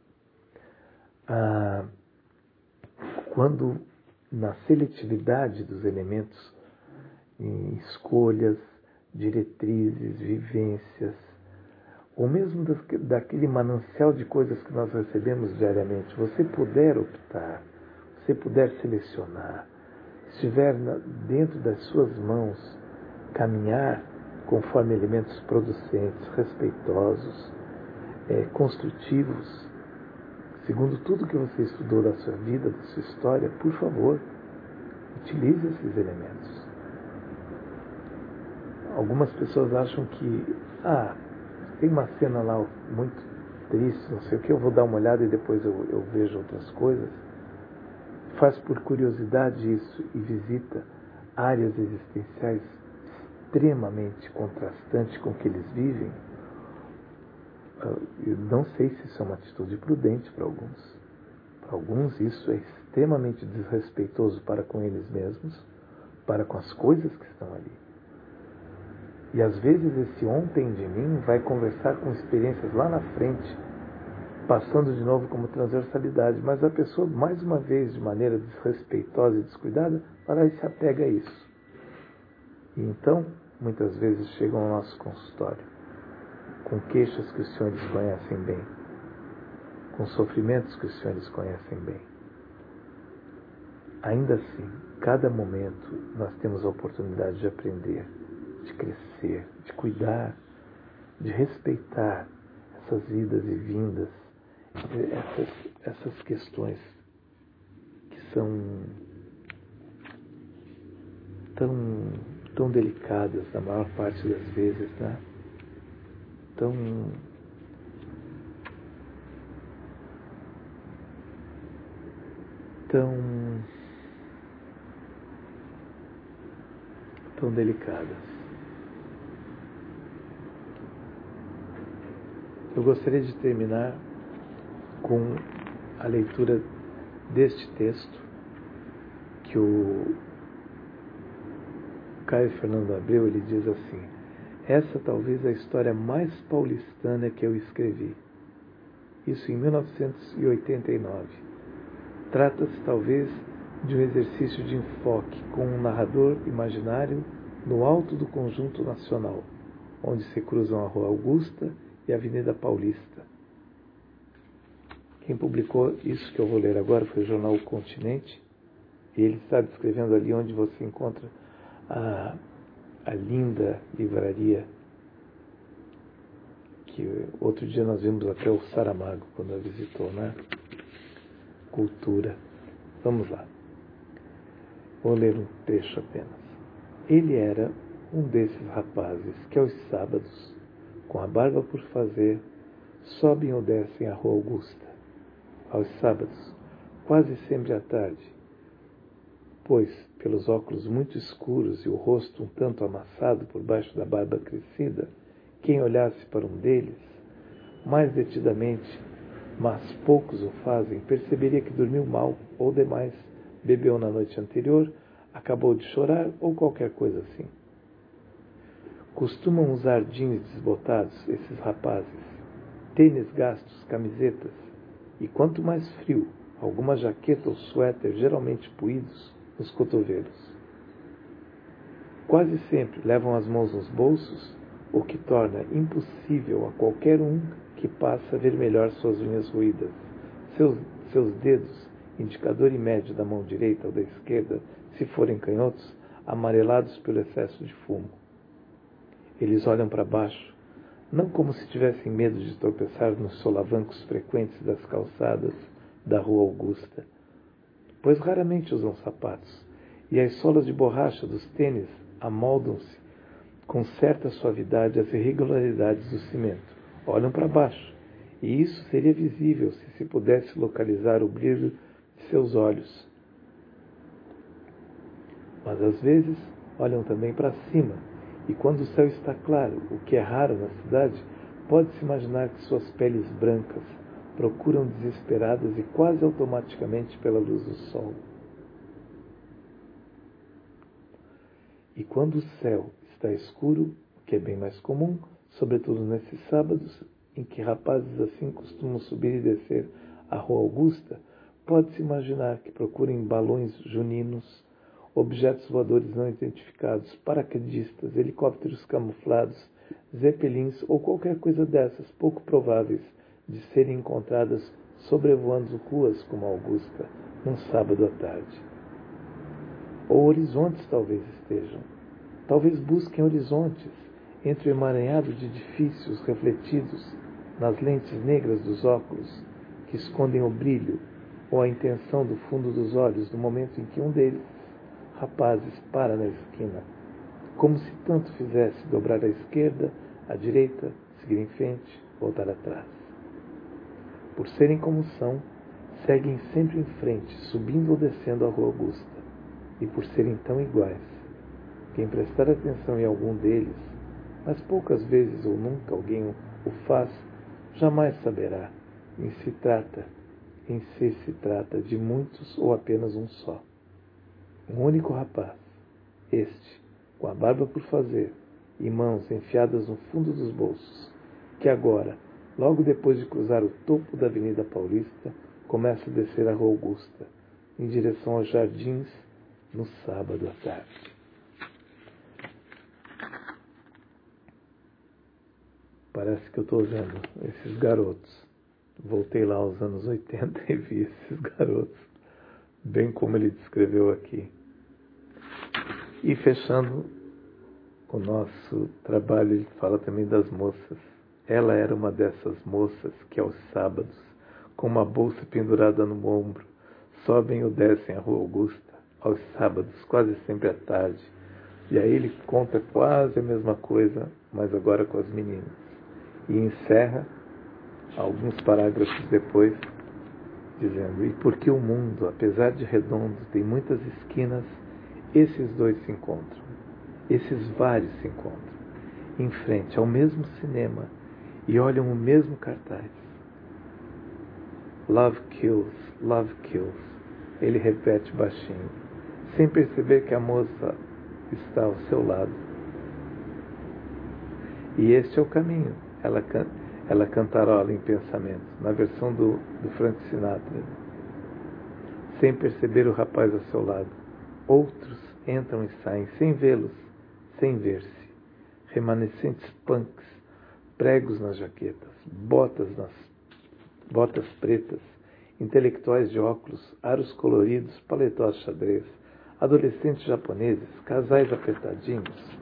Ah, quando na seletividade dos elementos em escolhas, diretrizes, vivências, ou mesmo das, daquele manancial de coisas que nós recebemos diariamente, você puder optar, você puder selecionar, estiver na, dentro das suas mãos, caminhar conforme elementos producentes, respeitosos, é, construtivos, segundo tudo que você estudou da sua vida, da sua história, por favor, utilize esses elementos. Algumas pessoas acham que, ah, tem uma cena lá muito triste, não sei o que, eu vou dar uma olhada e depois eu, eu vejo outras coisas. Faz por curiosidade isso e visita áreas existenciais extremamente contrastantes com o que eles vivem. Eu não sei se isso é uma atitude prudente para alguns. Para alguns isso é extremamente desrespeitoso para com eles mesmos, para com as coisas que estão ali. E às vezes esse ontem de mim vai conversar com experiências lá na frente, passando de novo como transversalidade, mas a pessoa, mais uma vez, de maneira desrespeitosa e descuidada, vai lá e se apega a isso. E então, muitas vezes chegam ao nosso consultório com queixas que os senhores conhecem bem, com sofrimentos que os senhores conhecem bem. Ainda assim, cada momento nós temos a oportunidade de aprender, de crescer, de cuidar, de respeitar essas idas e vindas, essas, essas questões que são tão, tão delicadas na maior parte das vezes, né? Tão, tão, tão delicadas. Eu gostaria de terminar com a leitura deste texto que o Caio Fernando Abreu ele diz assim: essa talvez é a história mais paulistana que eu escrevi. Isso em mil novecentos e oitenta e nove. Trata-se talvez de um exercício de enfoque com um narrador imaginário no alto do Conjunto Nacional, onde se cruzam a Rua Augusta e a Avenida Paulista. Quem publicou isso que eu vou ler agora foi o jornal O Continente, e ele está descrevendo ali onde você encontra a, a linda livraria que outro dia nós vimos até o Saramago quando a visitou, né? Cultura. Vamos lá. Vou ler um trecho apenas. Ele era um desses rapazes que aos sábados, com a barba por fazer, sobem ou descem a Rua Augusta. Aos sábados, quase sempre à tarde, pois, pelos óculos muito escuros e o rosto um tanto amassado por baixo da barba crescida, quem olhasse para um deles, mais detidamente, mas poucos o fazem, perceberia que dormiu mal ou demais, bebeu na noite anterior, acabou de chorar ou qualquer coisa assim. Costumam usar jeans desbotados, esses rapazes, tênis gastos, camisetas, e quanto mais frio, alguma jaqueta ou suéter geralmente puídos nos cotovelos. Quase sempre levam as mãos nos bolsos, o que torna impossível a qualquer um que que passa, ver melhor suas unhas roídas. Seus, seus dedos, indicador e médio da mão direita ou da esquerda, se forem canhotos, amarelados pelo excesso de fumo. Eles olham para baixo, não como se tivessem medo de tropeçar nos solavancos frequentes das calçadas da Rua Augusta, pois raramente usam sapatos, e as solas de borracha dos tênis amoldam-se com certa suavidade às irregularidades do cimento. Olham para baixo, e isso seria visível se se pudesse localizar o brilho de seus olhos. Mas às vezes olham também para cima, e quando o céu está claro, o que é raro na cidade, pode-se imaginar que suas peles brancas procuram desesperadas e quase automaticamente pela luz do sol. E quando o céu está escuro, o que é bem mais comum, sobretudo nesses sábados, em que rapazes assim costumam subir e descer a Rua Augusta, pode-se imaginar que procurem balões juninos, objetos voadores não identificados, paraquedistas, helicópteros camuflados, zeppelins ou qualquer coisa dessas pouco prováveis de serem encontradas sobrevoando ruas como Augusta num sábado à tarde. Ou horizontes talvez estejam. Talvez busquem horizontes entre o emaranhado de edifícios refletidos nas lentes negras dos óculos que escondem o brilho ou a intenção do fundo dos olhos no momento em que um deles, rapazes, para na esquina, como se tanto fizesse dobrar à esquerda, à direita, seguir em frente, voltar atrás. Por serem como são, seguem sempre em frente, subindo ou descendo a Rua Augusta. E por serem tão iguais, quem prestar atenção em algum deles, mas poucas vezes ou nunca alguém o faz, jamais saberá em se trata, em se se trata de muitos ou apenas um só. Um único rapaz, este, com a barba por fazer e mãos enfiadas no fundo dos bolsos, que agora, logo depois de cruzar o topo da Avenida Paulista, começa a descer a Rua Augusta, em direção aos jardins, no sábado à tarde. Parece que eu estou vendo esses garotos. Voltei lá aos anos oitenta e vi esses garotos, bem como ele descreveu aqui. E fechando o nosso trabalho, ele fala também das moças. Ela era uma dessas moças que aos sábados, com uma bolsa pendurada no ombro, sobem ou descem a Rua Augusta, aos sábados, quase sempre à tarde. E aí ele conta quase a mesma coisa, mas agora com as meninas. E encerra, alguns parágrafos depois, dizendo: e porque o mundo, apesar de redondo, tem muitas esquinas, esses dois se encontram. Esses vários se encontram, em frente ao mesmo cinema, e olham o mesmo cartaz. Love kills, love kills. Ele repete baixinho, sem perceber que a moça está ao seu lado. E este é o caminho, ela, can, ela cantarola em pensamento, na versão do, do Frank Sinatra. Sem perceber o rapaz ao seu lado. Outros entram e saem, sem vê-los, sem ver-se. Remanescentes punks, pregos nas jaquetas, botas nas botas pretas, intelectuais de óculos, aros coloridos, paletós xadrez, adolescentes japoneses, casais apertadinhos.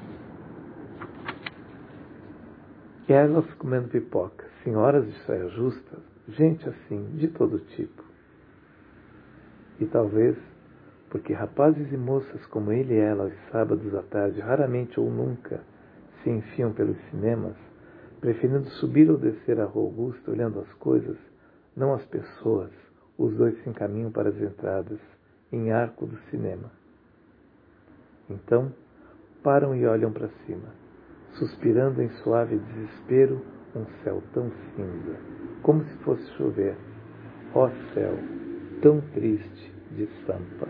Elas comendo pipoca, senhoras de saia justa, gente assim, de todo tipo. E talvez, porque rapazes e moças como ele e ela, aos sábados à tarde, raramente ou nunca se enfiam pelos cinemas, preferindo subir ou descer a Rua Augusta, olhando as coisas, não as pessoas, os dois se encaminham para as entradas, em arco do cinema. Então, param e olham para cima, suspirando em suave desespero um céu tão cinza, como se fosse chover. Ó céu, tão triste de Sampa.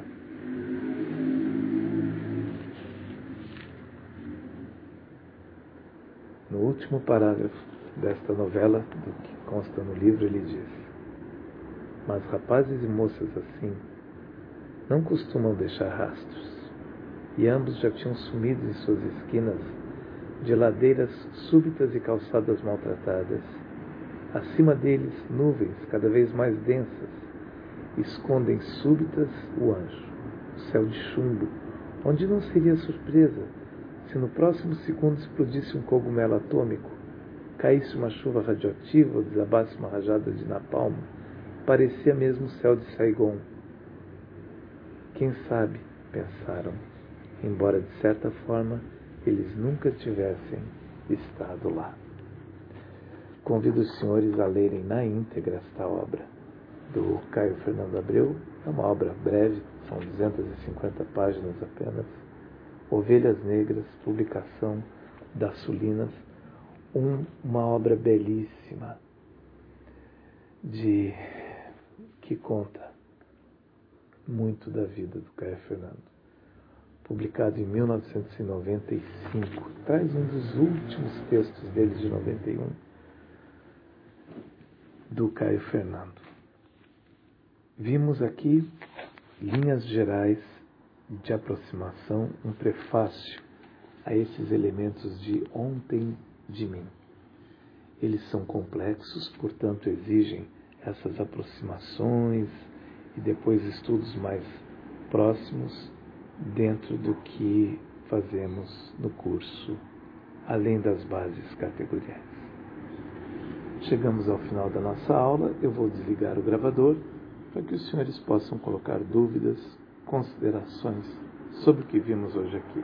No último parágrafo desta novela, do que consta no livro, ele diz: mas rapazes e moças assim não costumam deixar rastros, e ambos já tinham sumido em suas esquinas de ladeiras súbitas e calçadas maltratadas, Acima deles, nuvens cada vez mais densas escondem súbitas o anjo, o céu de chumbo, onde não seria surpresa se no próximo segundo explodisse um cogumelo atômico, caísse uma chuva radioativa ou desabasse uma rajada de napalm. Parecia mesmo o céu de Saigon. Quem sabe, pensaram, embora de certa forma eles nunca tivessem estado lá. Convido os senhores a lerem na íntegra esta obra do Caio Fernando Abreu. É uma obra breve, são duzentas e cinquenta páginas apenas. Ovelhas Negras, publicação das Sulinas, um, uma obra belíssima de, que conta muito da vida do Caio Fernando. Publicado em mil novecentos e noventa e cinco, traz um dos últimos textos dele de noventa e um, do Caio Fernando. Vimos aqui linhas gerais de aproximação, um prefácio a esses elementos de Ontem de Mim. Eles são complexos, portanto exigem essas aproximações e depois estudos mais próximos dentro do que fazemos no curso, além das bases categoriais. Chegamos ao final da nossa aula. Eu vou desligar o gravador para que os senhores possam colocar dúvidas, considerações sobre o que vimos hoje aqui.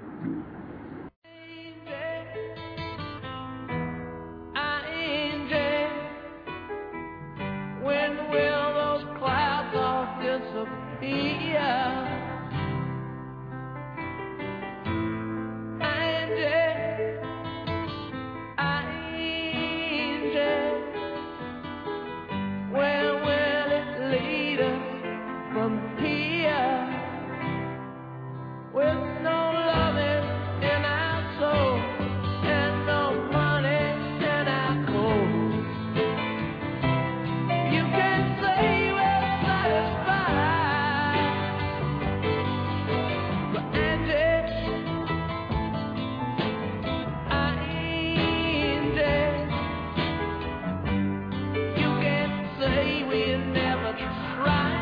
Say we'll never try.